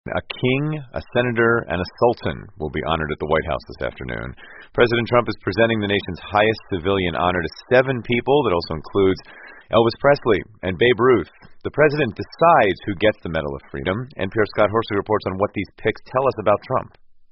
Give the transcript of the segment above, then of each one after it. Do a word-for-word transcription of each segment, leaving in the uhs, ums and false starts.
A king, a senator, and a sultan will be honored at the White House this afternoon. President Trump is presenting the nation's highest civilian honor to seven people. That also includes Elvis Presley and Babe Ruth. The president decides who gets the Medal of Freedom. N P R Scott Horsley reports on what these picks tell us about Trump.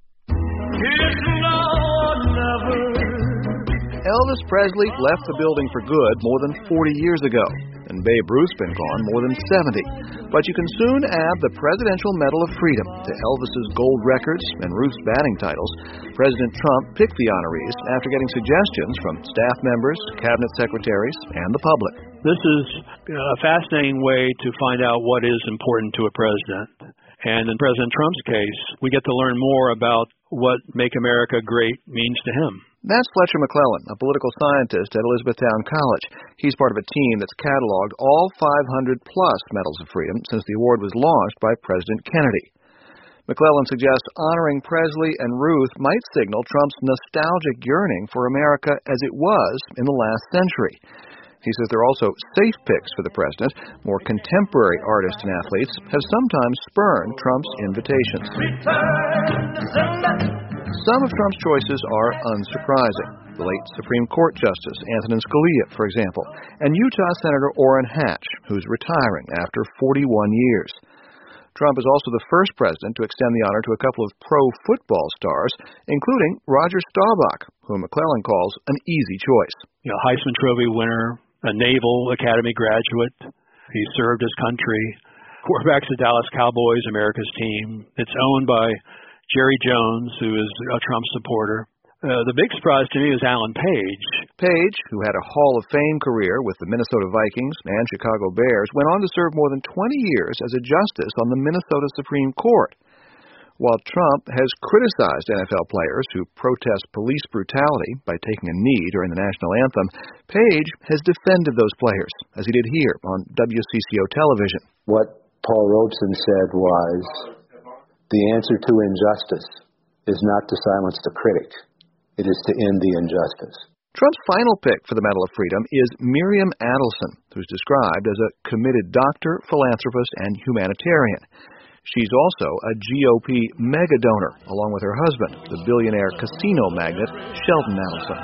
Elvis Presley left the building for good more than forty years ago, and Babe Ruth's been gone more than seventy. But you can soon add the Presidential Medal of Freedom to Elvis's gold records and Ruth's batting titles. President Trump picked the honorees after getting suggestions from staff members, cabinet secretaries, and the public. This is a fascinating way to find out what is important to a president. And in President Trump's case, we get to learn more about what Make America Great means to him. That's Fletcher McClellan, a political scientist at Elizabethtown College. He's part of a team that's cataloged all five hundred plus Medals of Freedom since the award was launched by President Kennedy. McClellan suggests honoring Presley and Ruth might signal Trump's nostalgic yearning for America as it was in the last century. He says there are also safe picks for the president. More contemporary artists and athletes have sometimes spurned Trump's invitations. Some of Trump's choices are unsurprising. The late Supreme Court Justice Antonin Scalia, for example, and Utah Senator Orrin Hatch, who's retiring after forty-one years. Trump is also the first president to extend the honor to a couple of pro football stars, including Roger Staubach, whom McClellan calls an easy choice. You know, Heisman Trophy winner, a Naval Academy graduate. He served his country. Quarterback's the Dallas Cowboys, America's team. It's owned by Jerry Jones, who is a Trump supporter. Uh, the big surprise to me is Alan Page. Page, who had a Hall of Fame career with the Minnesota Vikings and Chicago Bears, went on to serve more than twenty years as a justice on the Minnesota Supreme Court. While Trump has criticized N F L players who protest police brutality by taking a knee during the national anthem, Page has defended those players, as he did here on W C C O television. What Paul Robeson said was, the answer to injustice is not to silence the critic. It is to end the injustice. Trump's final pick for the Medal of Freedom is Miriam Adelson, who's described as a committed doctor, philanthropist, and humanitarian. She's also a G O P mega-donor, along with her husband, the billionaire casino magnate Sheldon Adelson.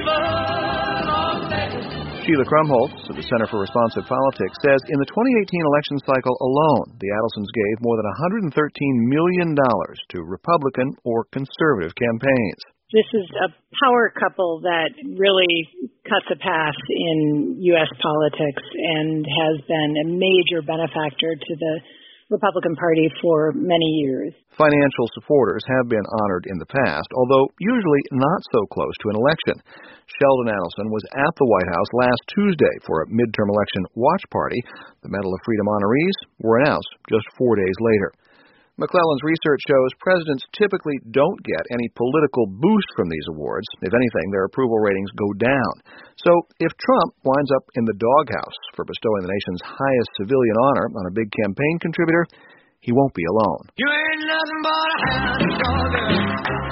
Sheila Krumholtz of the Center for Responsive Politics says in the twenty eighteen election cycle alone, the Adelsons gave more than one hundred thirteen million dollars to Republican or conservative campaigns. This is a power couple that really cuts a path in U S politics and has been a major benefactor to the Republican Party for many years. Financial supporters have been honored in the past, although usually not so close to an election. Sheldon Adelson was at the White House last Tuesday for a midterm election watch party. The Medal of Freedom honorees were announced just four days later. McClellan's research shows presidents typically don't get any political boost from these awards. If anything, their approval ratings go down. So if Trump winds up in the doghouse for bestowing the nation's highest civilian honor on a big campaign contributor, he won't be alone. You ain't nothing but a hound dog.